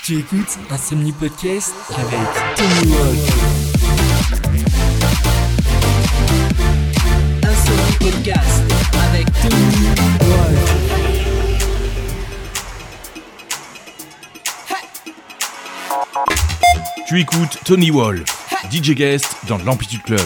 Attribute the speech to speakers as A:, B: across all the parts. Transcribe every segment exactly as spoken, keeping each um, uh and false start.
A: Tu écoutes Insomnie Podcast avec Tony Wolf. Insomnie Podcast avec Tony Wolf.
B: Tu écoutes Tony Wolf, D J guest dans l'Amplitude Club.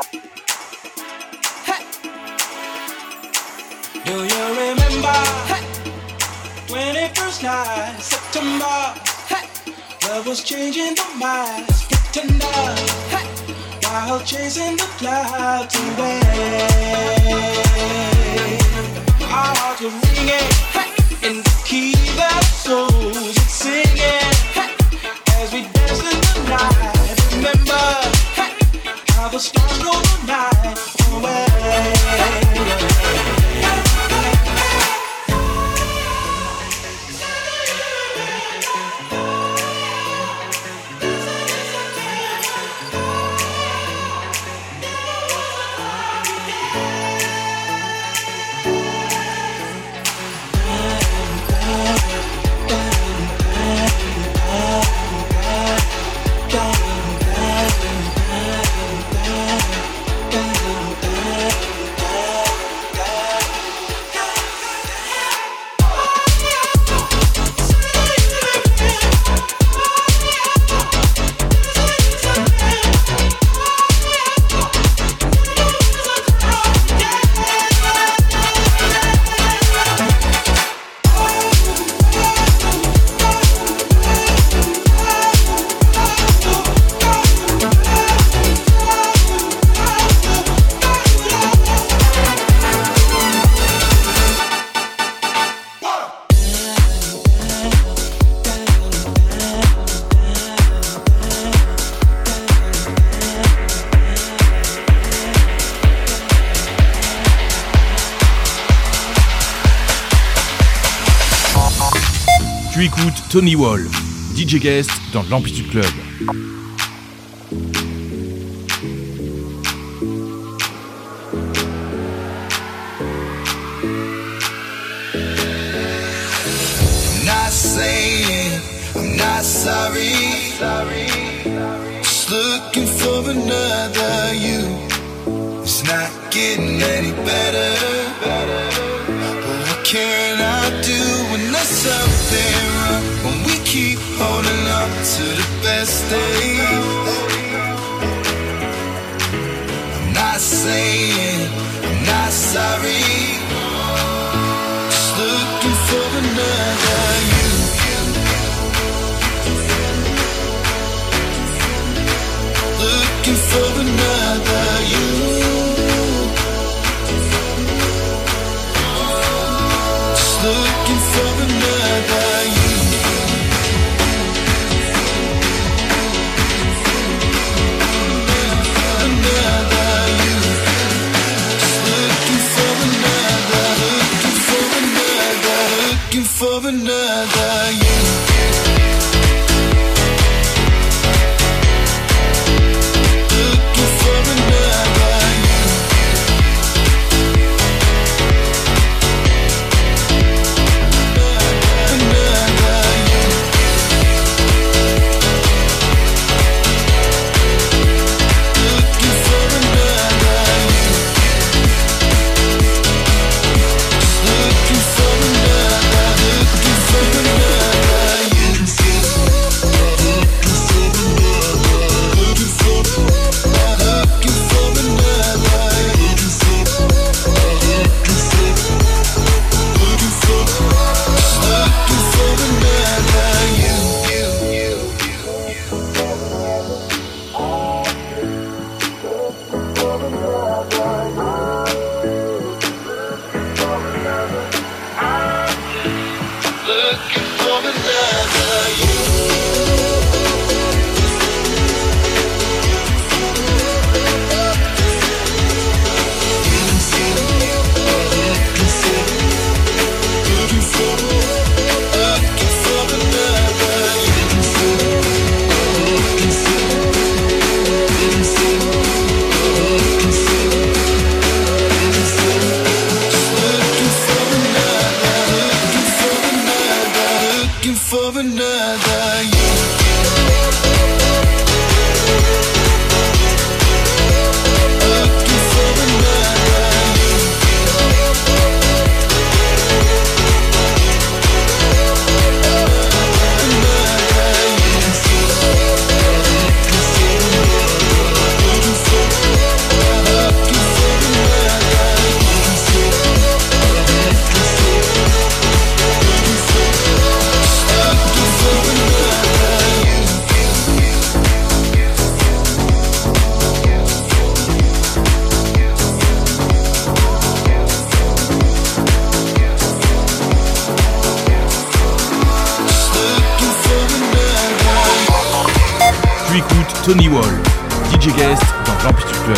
C: Do you remember twenty-first night, September? Love was changing the minds, pretender, while chasing the clouds away. Our hearts were ringing in the key that souls are singing as we danced in the night. Remember how the stars go the night away.
B: Tu écoutes Tony Wolf, D J guest dans l'Amplitude Club.
D: I'm not saying I'm not sorry. Just looking for another you. It's not getting any better. But what can I do when there's something wrong? When we keep holding on to the best days. I'm not saying I'm not sorry. Just looking for another you. Looking for another you. Just looking for another you. Another you. Just looking for another. Looking for another. Looking for another you. for another year.
B: Tony Wall, D J Guest dans l'Amplitude Club.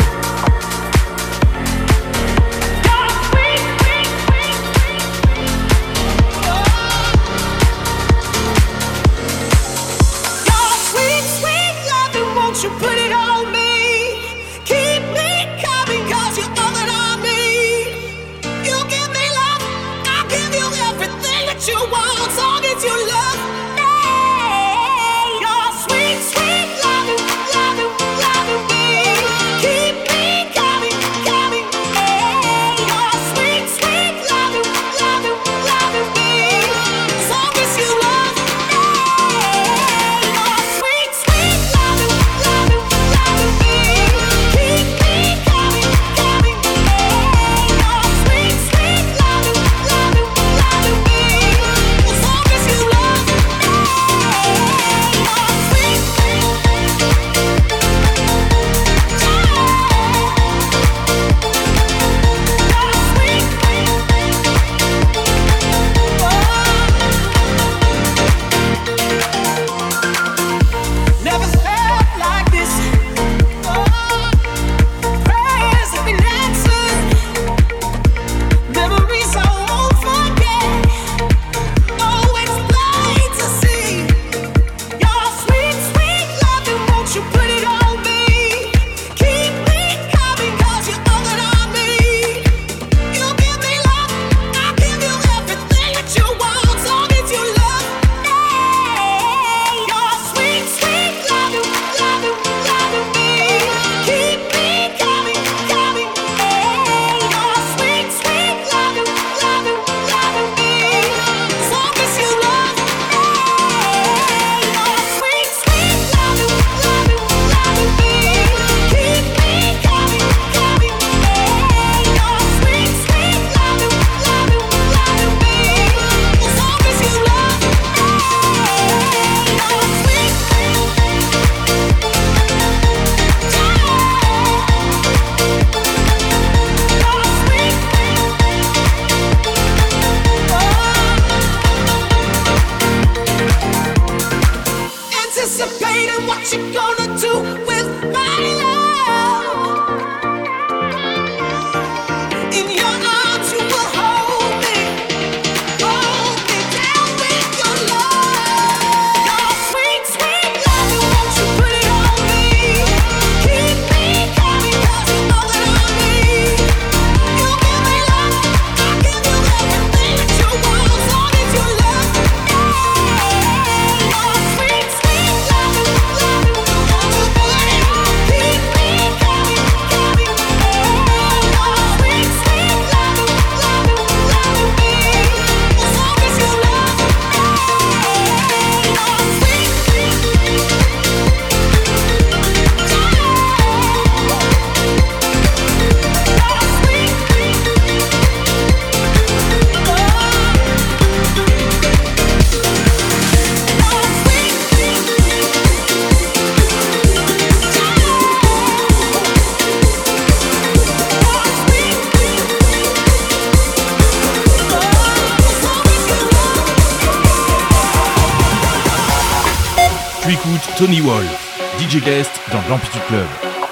B: Tu écoutes Tony Wall, D J Guest dans l'Amplitude Club.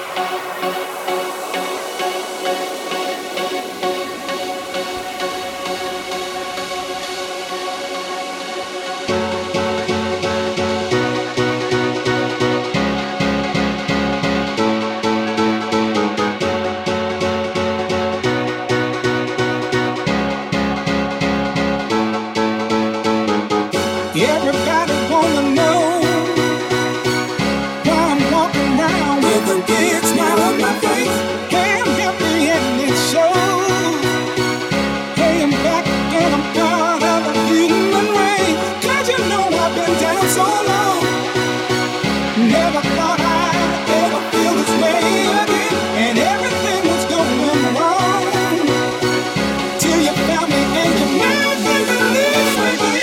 E: Everybody wanna know why I'm walking around with a big smile on my face. Can't help me and it shows. Hey, I'm back and I'm part of the human race. 'Cause you know I've been down so long. Never thought I'd ever feel this way again. And everything was going wrong till you found me and you made me believe again.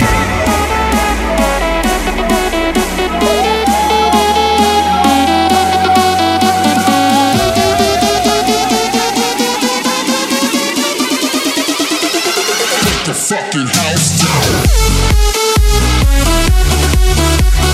D: The fucking house down.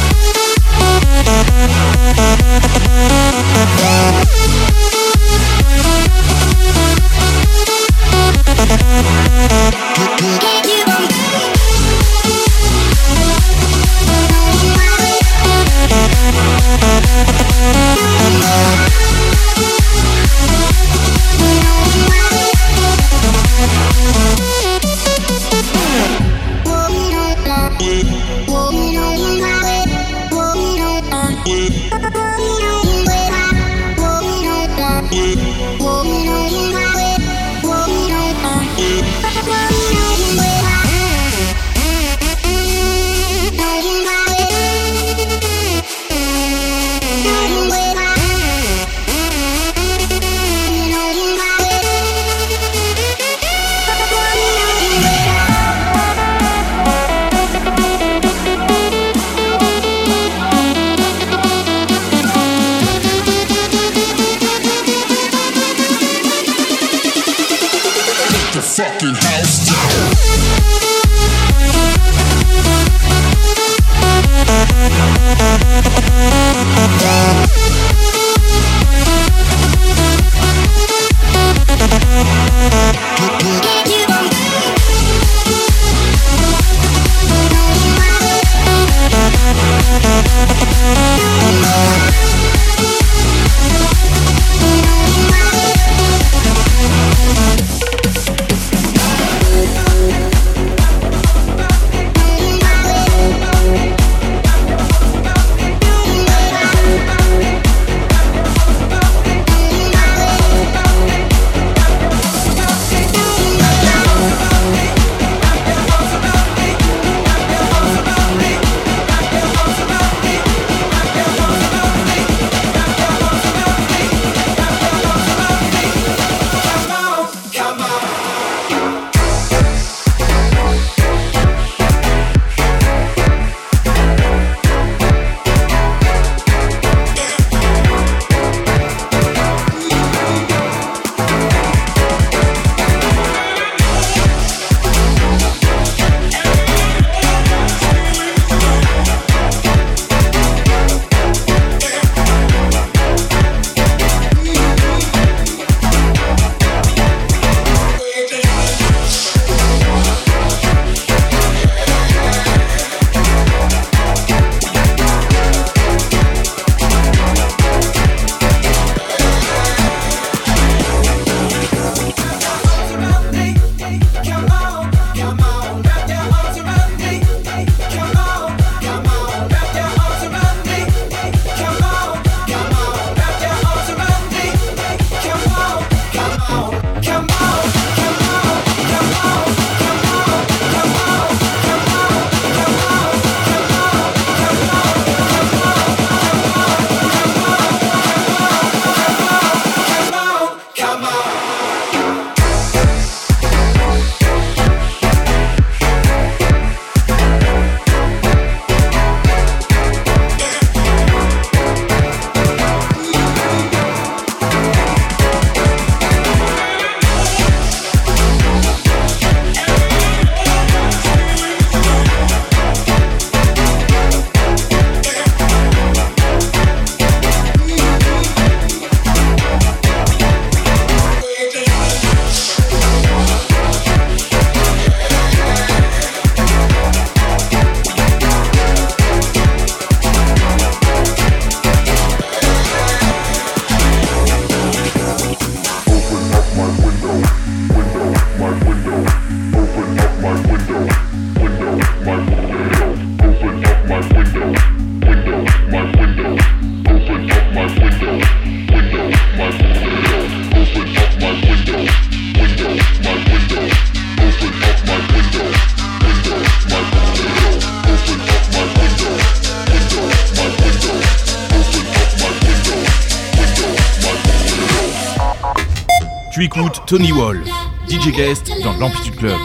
B: Tu écoutes Tony Wolf, D J guest dans l'Amplitude Club.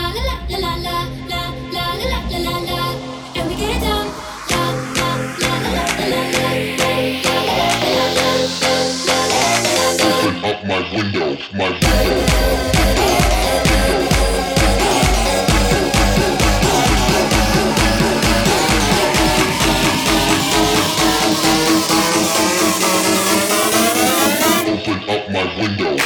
F: My window, my window. Open up my window.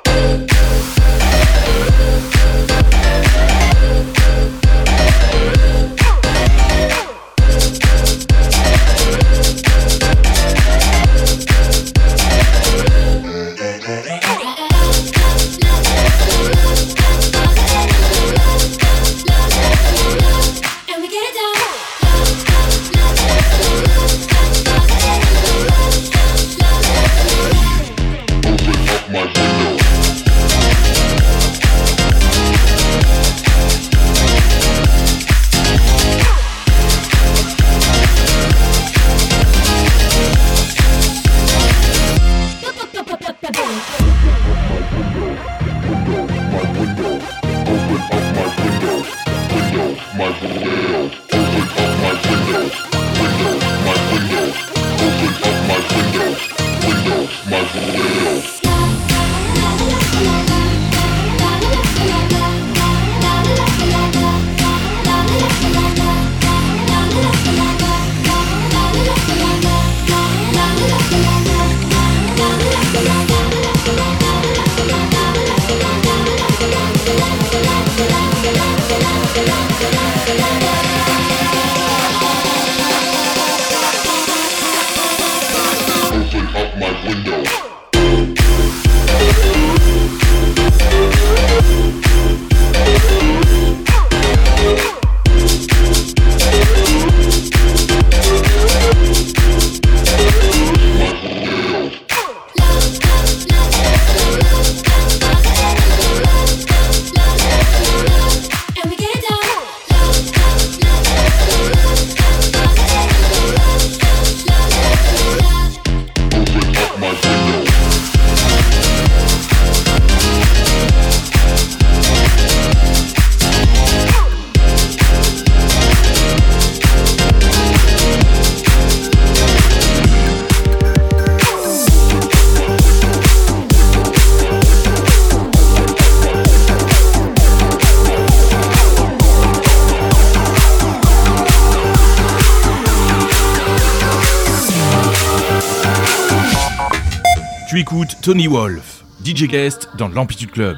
B: Tu écoutes Tony Wolf, D J guest dans l'Amplitude Club.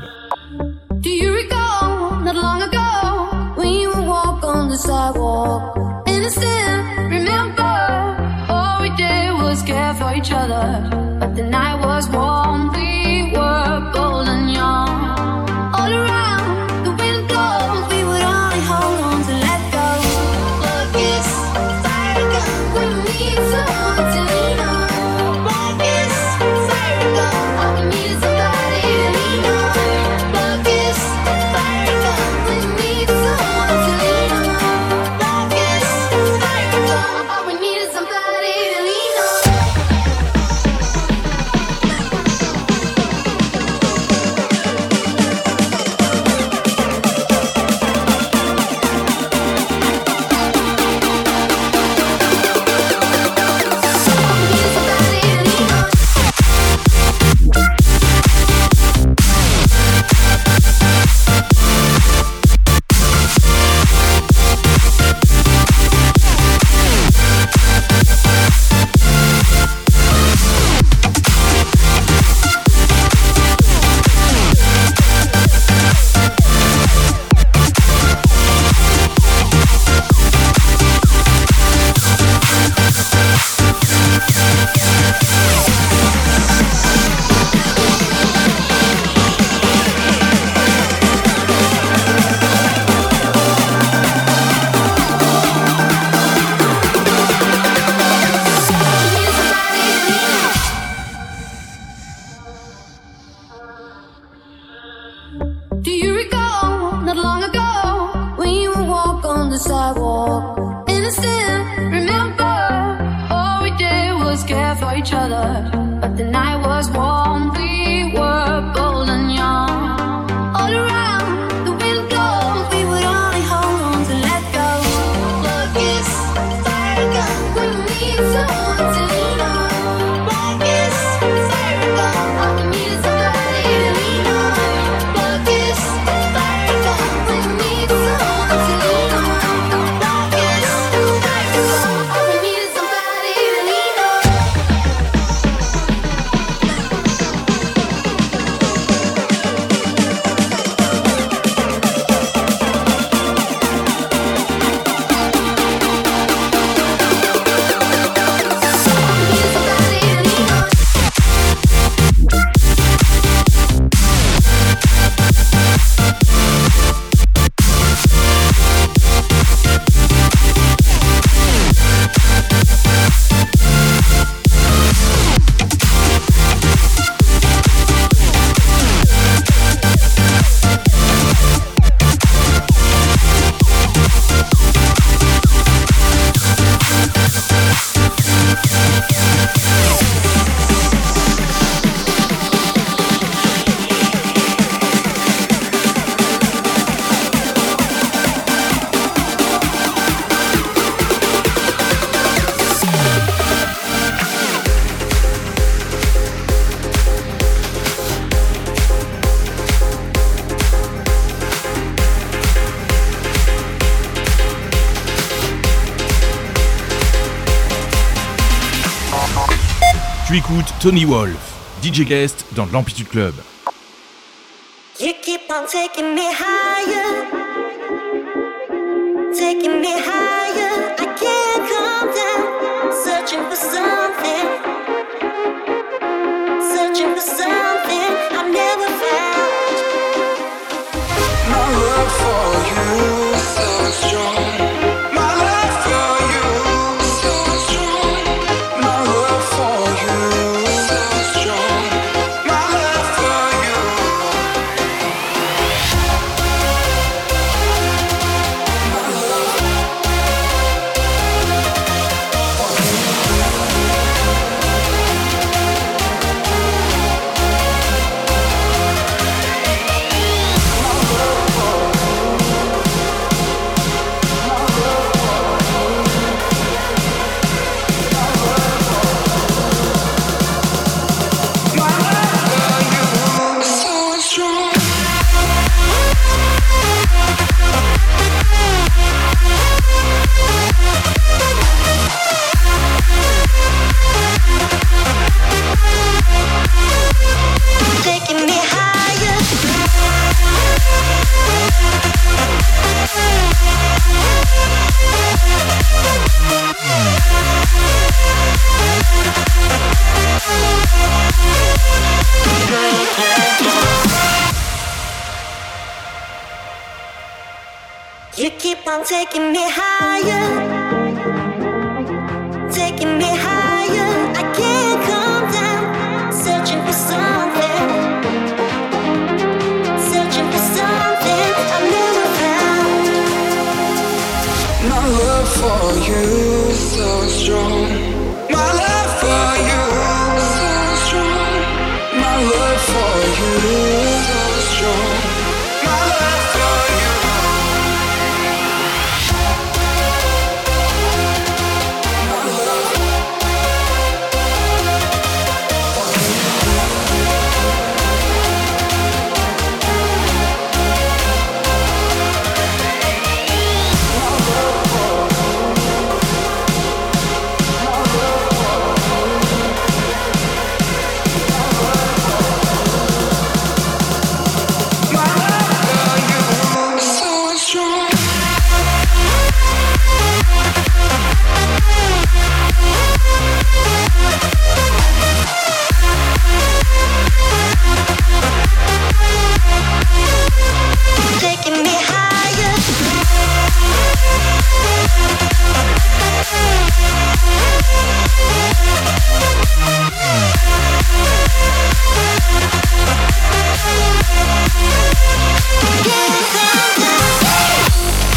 G: Do you recall, not long ago, we would walk on the sidewalk? Innocent, remember, all we did was care for each other. But the night was warm, we were bold and young. All around, the wind blows, we would only hold on to let go. Love is fire gun when we need someone to lean on. Love is fire gun, all we need is somebody to lean on. Love is fire gun when we need someone to lean on. Love is fire gun, all we need is somebody to lean on. Do you recall, not long ago, we would walk on the sidewalk? Innocent, remember, all we did was care for each other. But the night was warm, we were bold and young.
B: Tu écoutes Tony Wolf, D J guest dans l'Amplitude Club.
H: You keep on taking me higher, taking me higher. I can't calm down, searching for something, searching for something I've never found.
D: My love for you so strong. My love for you so strong. My love for you so strong. My love for you. My love.
H: Taking me higher. You keep on taking me higher, taking me higher. I can't calm down, searching for something, searching for something I've never found.
D: My love for you so strong. My love for you so strong. My love for you so strong. My love for you. My love.
H: Taking me higher. Can't calm down.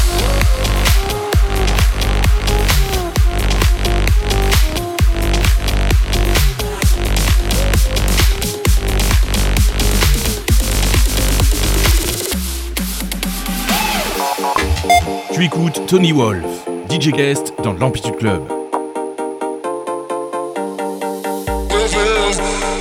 B: Tu écoutes Tony Wolf, D J guest dans l'Amplitude Club.
D: This is,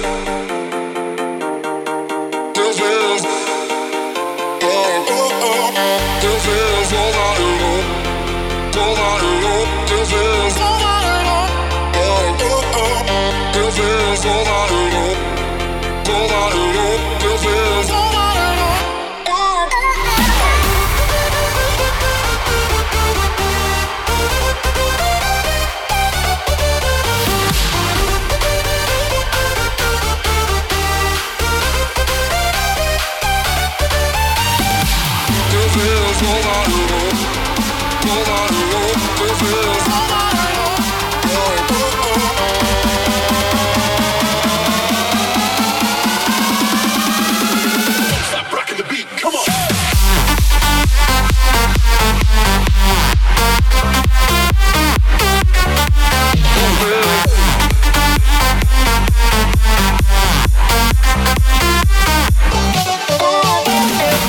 D: this is, oh, oh, oh. This is all I know, all I know. This is all I know, oh, oh, oh. This is all I know, all I know. This is all I know.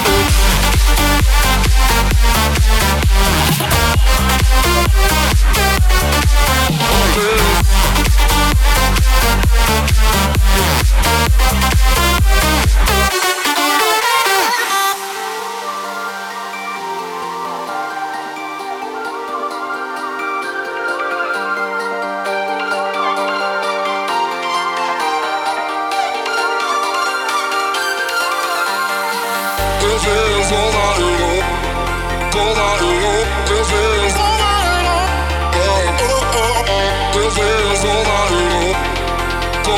H: We'll be right back.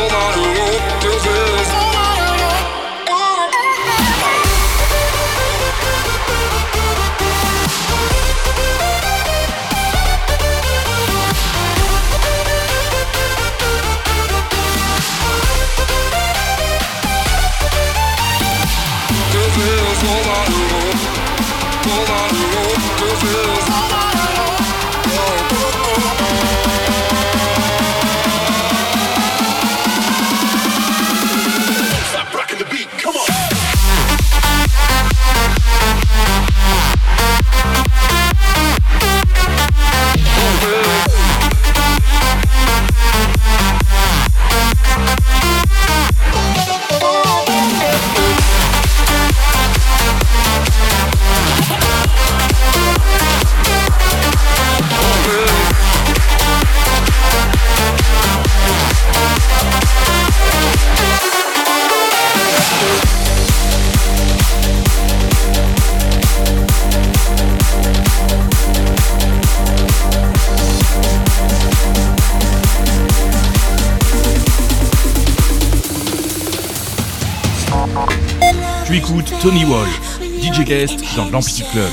B: Tu écoutes Tony Wolf, D J guest dans l'Amplitude Club.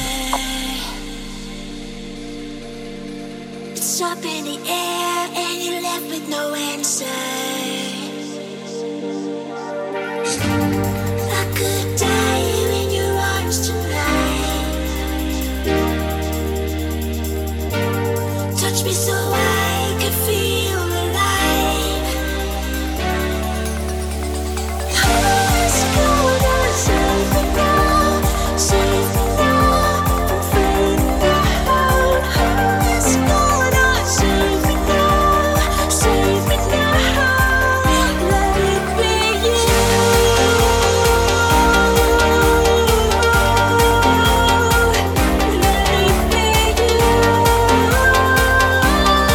H: It's up in the air and you're left with no answer. I could die here in your arms tonight. Touch me so I can feel alive. Let's go now, save me now, save me now, I'm fading out. Let's go now, save me now, save me now. Let it be you. Let it be you.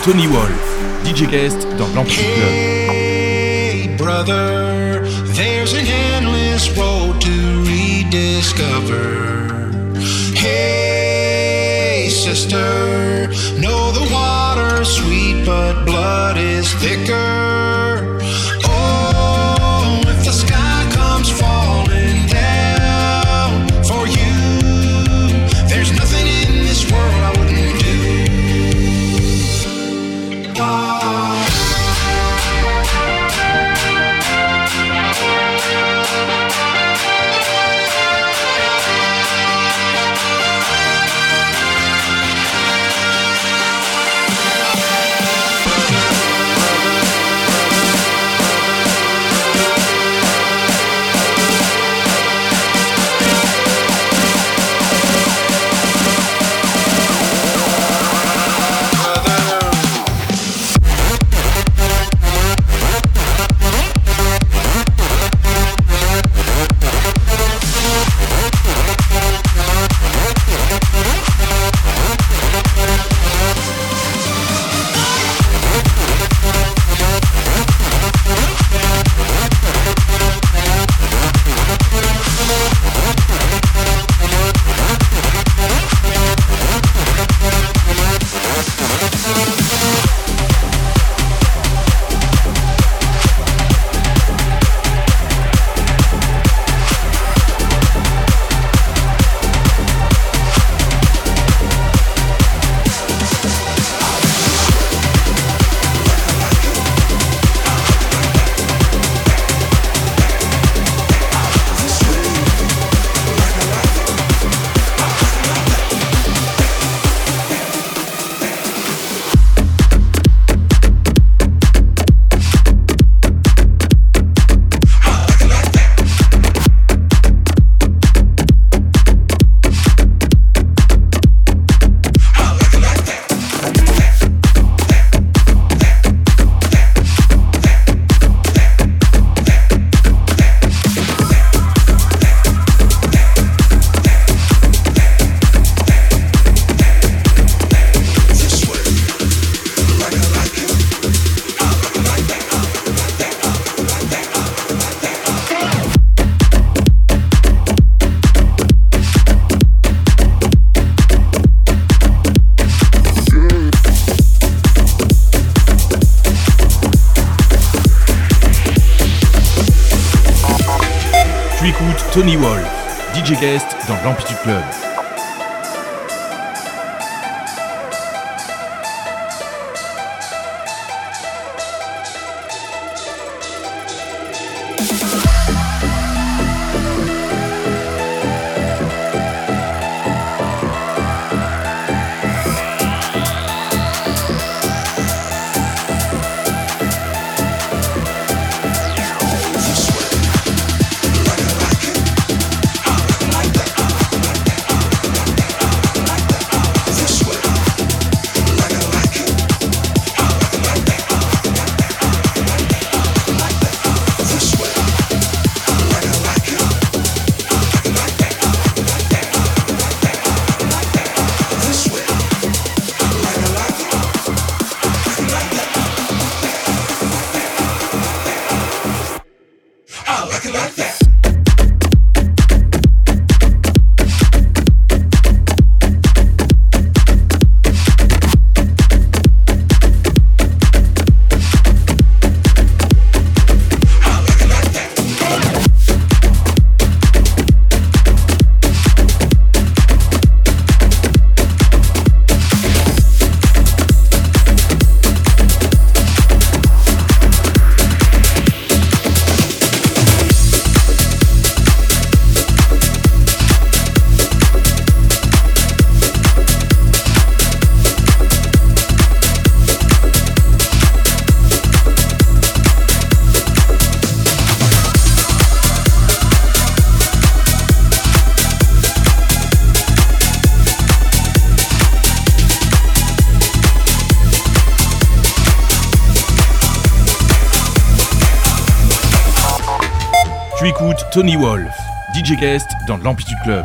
B: Tony Wolf, D J guest dans l'Amplitude Club.
I: Hey brother, there's an endless road to rediscover. Hey sister, know the water's sweet but blood is thicker. Oh, if the sky comes falling down for you, there's nothing in this world I wouldn't do. Oh.
B: Tony Wolf, D J guest dans l'Amplitude Club. Tu écoutes Tony Wolf, D J guest dans l'Amplitude Club.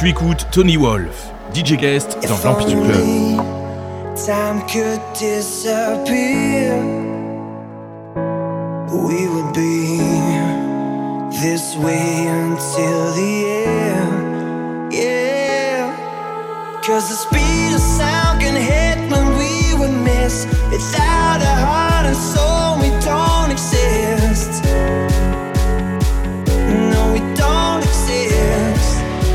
B: Tu écoutes Tony Wolf, D J guest dans l'Amplitude Club.
J: Time could disappear, we would be this way until the end. Yeah, cause the speed of sound can hit when we would miss. Without a heart and soul we don't exist. No, we don't exist.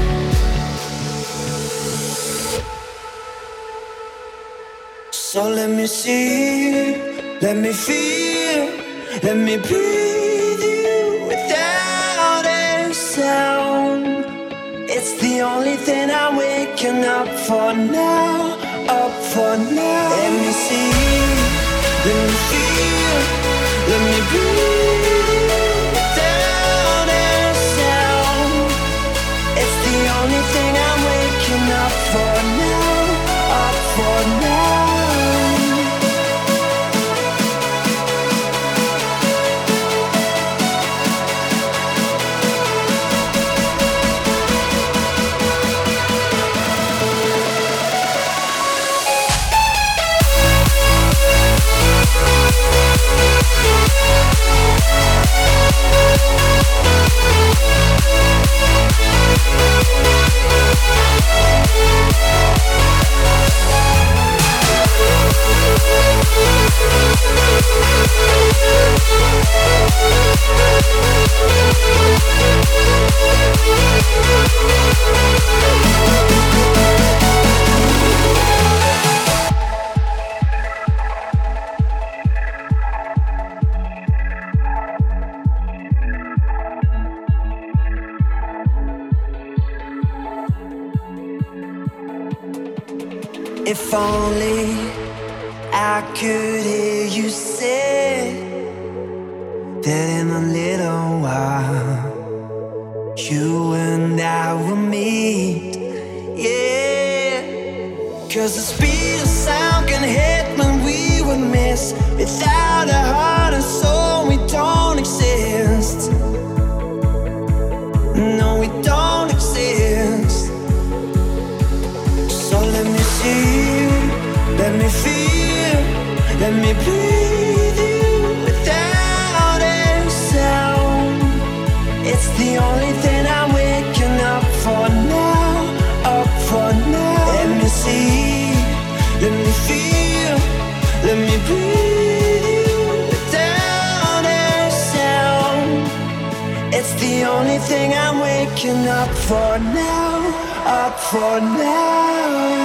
J: So let me see, let me feel, let me breathe you without a sound. It's the only thing I'm waking up for now, up for now. Let me see, let me feel, let me breathe you without a sound. It's the only thing I'm waking up for now, up for now. If only I could hear you say that in a little while you and I will meet. Yeah, cause the speed of sound can hit when we would miss. Without a heart and soul we don't exist. No, we don't exist. So let me see, let me feel, let me breathe you without a sound. It's the only thing I'm waking up for now, up for now. Let me see, let me feel, let me breathe you without a sound. It's the only thing I'm waking up for now, up for now.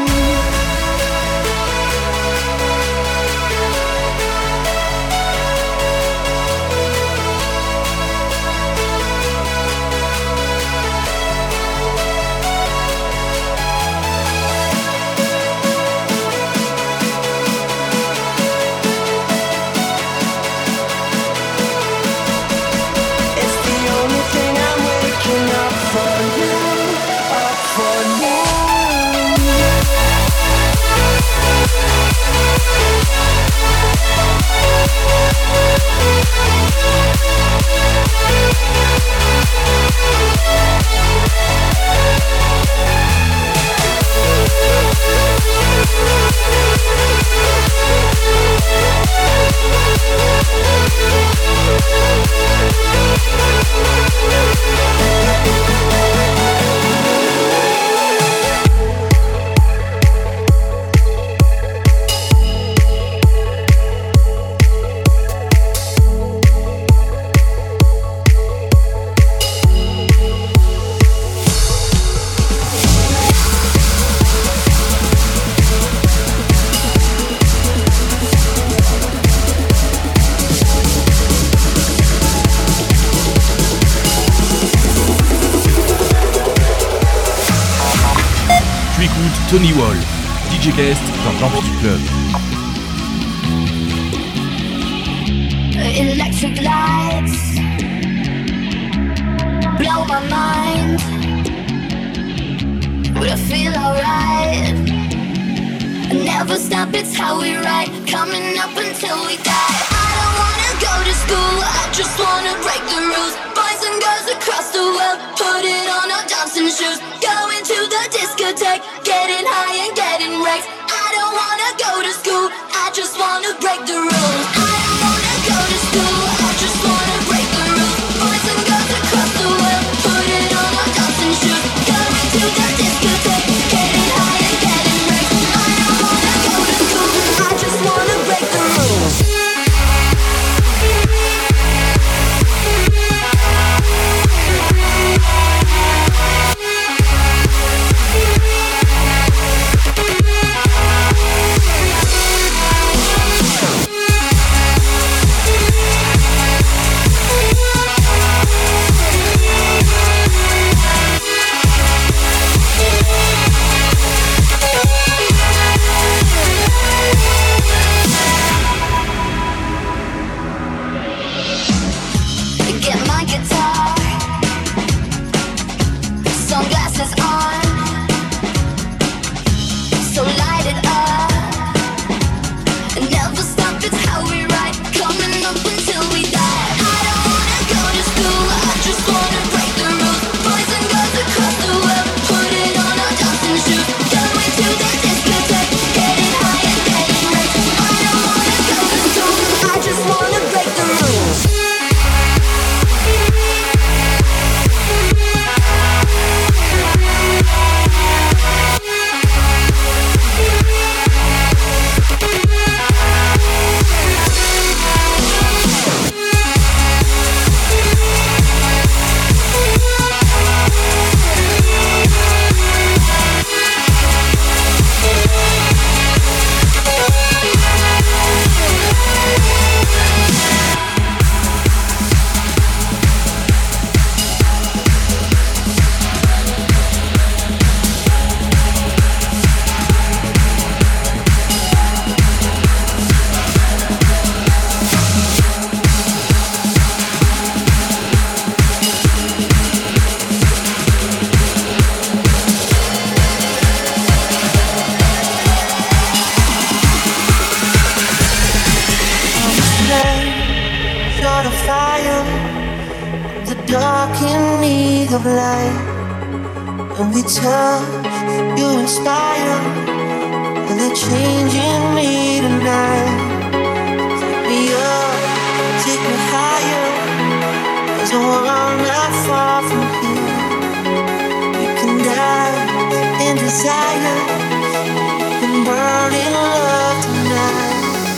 B: Tony Wolf, D J guest dans l'Amplitude Club.
G: Electric lights blow my mind, but I feel alright. Never stop, it's how we ride, coming up until we die. I don't wanna go to school, I just wanna break the rules. Boys and girls across the world, put it on our dancing shoes, going to the discotheque, getting high and getting wrecked. I don't wanna go to school, I just wanna break the rules. I don't wanna go to school, I just wanna break the rules. Boys and girls across the world, put it on our dancing shoes. Going to the discotheque, getting high and getting wrecked. I don't wanna go to school, I just wanna break the rules. Get my guitar, sunglasses on, so light it up. Never stop, it's how we ride, coming up until we die. I don't wanna go to school, I just wanna break the rules. Boys and girls across the world, put it on our dancing shoes. Going to the discotheque, getting high and getting wrecked. I don't wanna go to school, I just wanna break the rules.
J: Sort of fire, the dark in need of light. When we touch, you inspire, and they're changing me tonight. Take me up, take me higher. There's a world not far from here. We can die in desire, and burn in love tonight.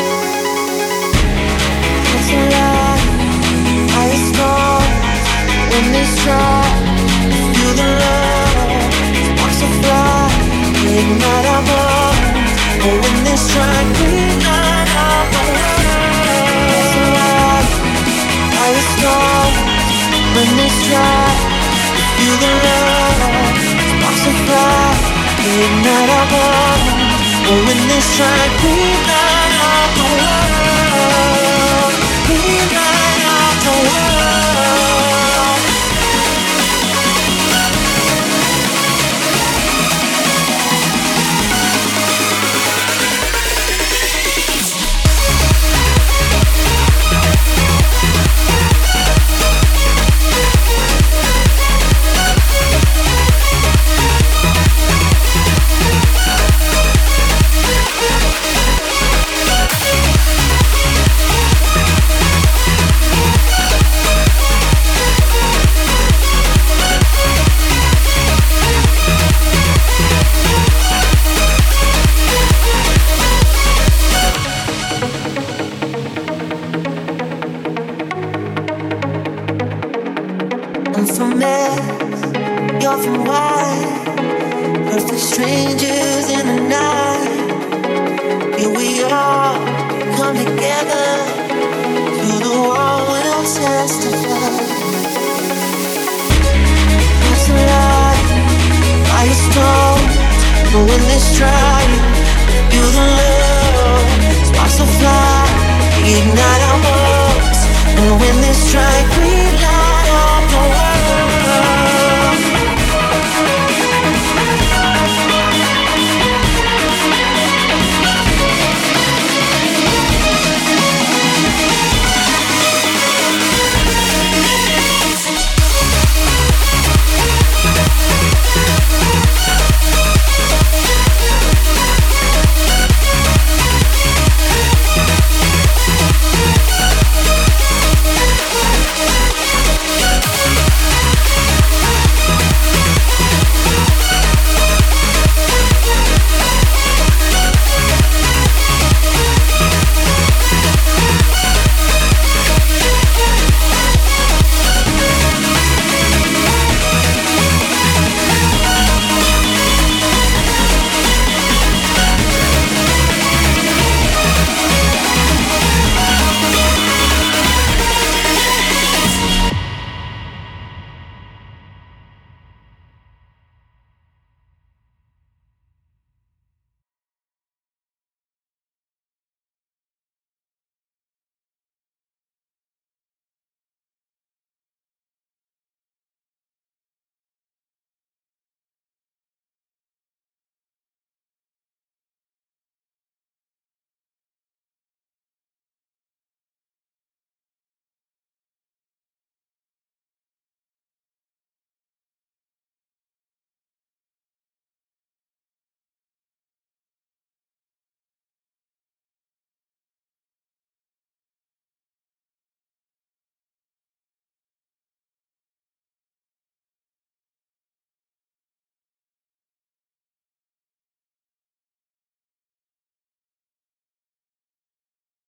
J: It's a lie, I strong when they strike. Feel the love, sparks of fly, ignite our bonds. Oh, when they strike, ignite our bonds. It's a lie, I strong when they strike. Feel the love, sparks of fly, ignite our bonds. Oh, when they strike, ignite our bonds. Ignite our bonds. I'm from X, you're from Y. Perfect strangers in the night. Here we are, come together. To the world we'll testify. It's a lie, fire strong. But when they strike, feel the love.